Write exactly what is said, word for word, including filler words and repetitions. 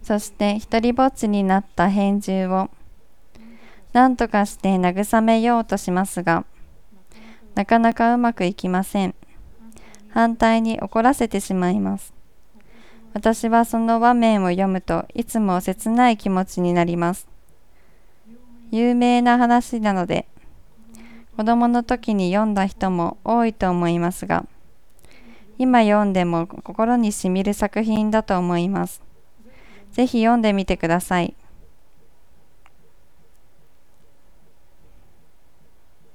そして一りぼっちになった返事を何とかして慰めようとしますが、なかなかうまくいきません。反対に怒らせてしまいます。私はその場面を読むといつも切ない気持ちになります。有名な話なので、子供の時に読んだ人も多いと思いますが、今読んでも心にしみる作品だと思います。ぜひ読んでみてください。